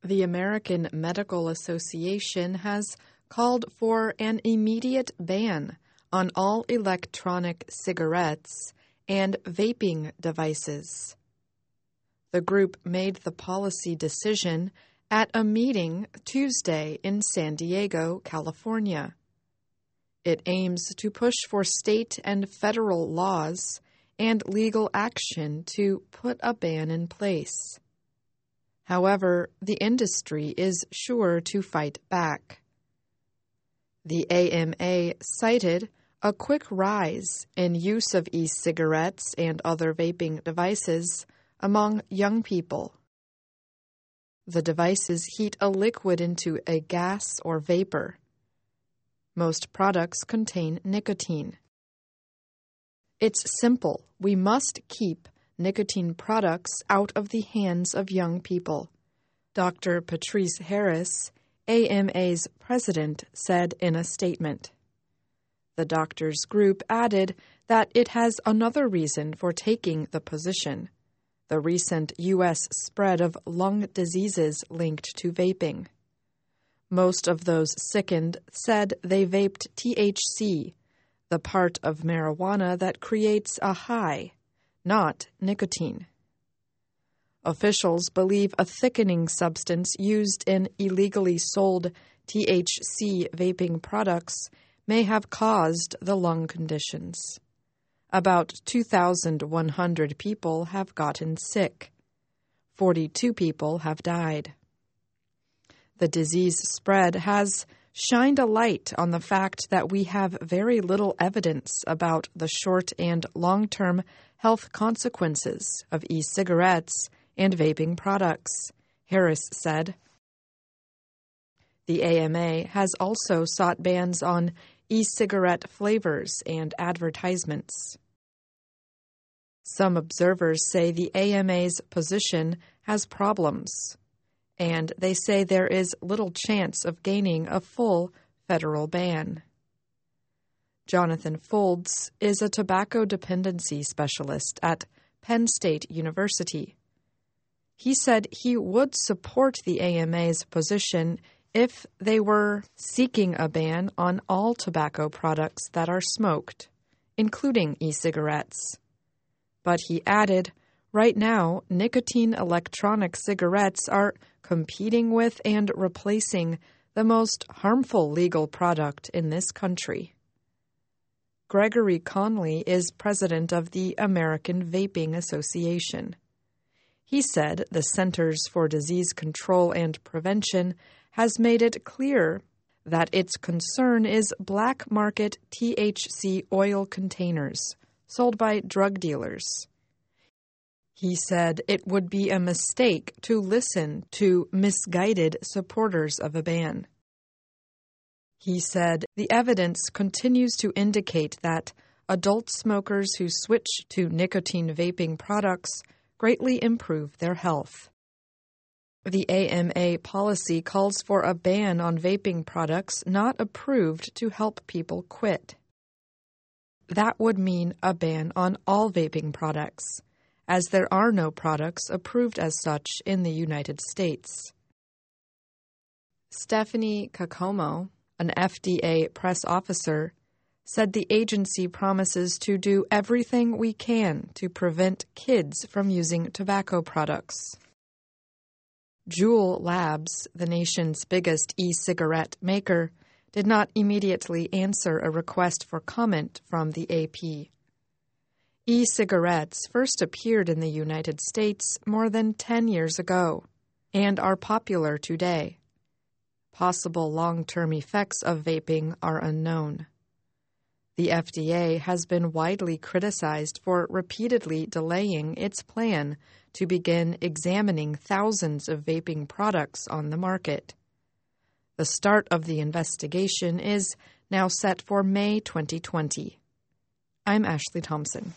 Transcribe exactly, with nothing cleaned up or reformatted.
The American Medical Association has called for an immediate ban on all electronic cigarettes and vaping devices. The group made the policy decision at a meeting Tuesday in San Diego, California. It aims to push for state and federal laws and legal action to put a ban in place. However, the industry is sure to fight back. The A M A cited a quick rise in use of e-cigarettes and other vaping devices among young people. The devices heat a liquid into a gas or vapor. Most products contain nicotine. It's simple. We must keep nicotine products out of the hands of young people, Doctor Patrice Harris, A M A's president, said in a statement. The doctors' group added that it has another reason for taking the position: the recent U S spread of lung diseases linked to vaping. Most of those sickened said they vaped T H C, the part of marijuana that creates a high, not nicotine. Officials believe a thickening substance used in illegally sold T H C vaping products may have caused the lung conditions. About two thousand one hundred people have gotten sick. forty-two people have died. The disease spread has shined a light on the fact that we have very little evidence about the short and long-term health consequences of e-cigarettes and vaping products, Harris said. The A M A has also sought bans on e-cigarette flavors and advertisements. Some observers say the A M A's position has problems, and they say there is little chance of gaining a full federal ban. Jonathan Folds is a tobacco dependency specialist at Penn State University. He said he would support the A M A's position if they were seeking a ban on all tobacco products that are smoked, including e-cigarettes. But he added, right now, nicotine electronic cigarettes are competing with and replacing the most harmful legal product in this country. Gregory Conley is president of the American Vaping Association. He said the Centers for Disease Control and Prevention has made it clear that its concern is black market T H C oil containers sold by drug dealers. He said it would be a mistake to listen to misguided supporters of a ban. He said the evidence continues to indicate that adult smokers who switch to nicotine vaping products greatly improve their health. The A M A policy calls for a ban on vaping products not approved to help people quit. That would mean a ban on all vaping products, as there are no products approved as such in the United States. Stephanie Kakomo, an F D A press officer, said the agency promises to do everything we can to prevent kids from using tobacco products. Juul Labs, the nation's biggest e-cigarette maker, did not immediately answer a request for comment from the A P. E-cigarettes first appeared in the United States more than ten years ago and are popular today. Possible long-term effects of vaping are unknown. The F D A has been widely criticized for repeatedly delaying its plan to begin examining thousands of vaping products on the market. The start of the investigation is now set for May twenty twenty. I'm Ashley Thompson.